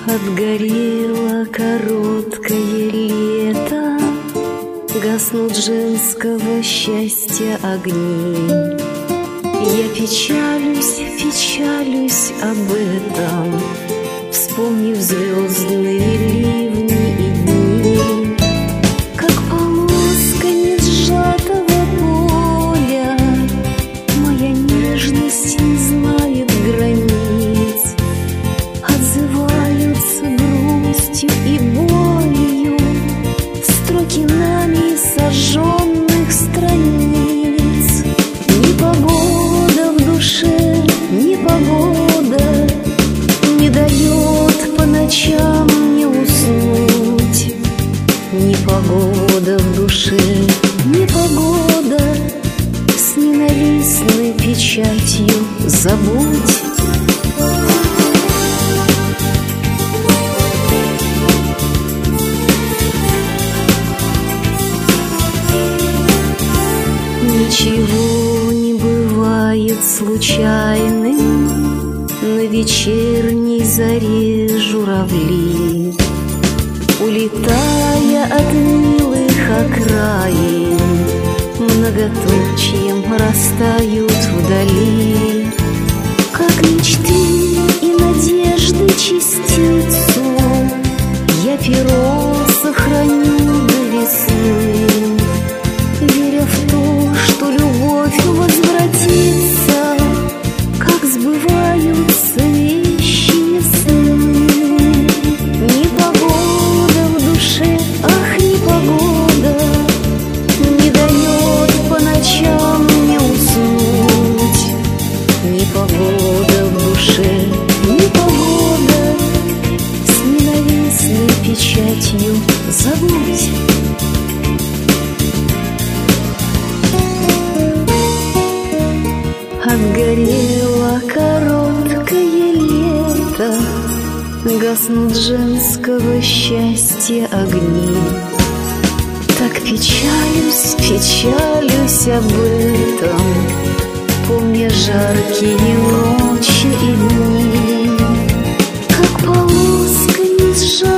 Отгорело короткое лето, гаснут женского счастья огни. Я печалюсь, печалюсь об этом, вспомнив звездные ливни и дни. Как полоска несжатого поля, моя нежность не знает границ. Отзываются грустью и болью строки нами сожженных страниц. Непогода в душе, непогода не дает по ночам мне уснуть. Непогода в душе, непогода с ненавистной печатью забудь. Ничего не бывает случайным, на вечерней заре журавли, улетая от милых окраин, многоточием растают вдали. Как мечты и надежды частицу я перо сохраню до весны, веря в то, что любовь возвратится, как сбываются вещи сны. Непогода в душе, ах, непогода не дает по ночам мне уснуть. Непогода в душе, непогода с ненавистной печатью забудь. Отгорело короткое лето, гаснут женского счастья огни. Так печалюсь, печалюсь об этом, помня жаркие ночи и дни. Как полоска не сжата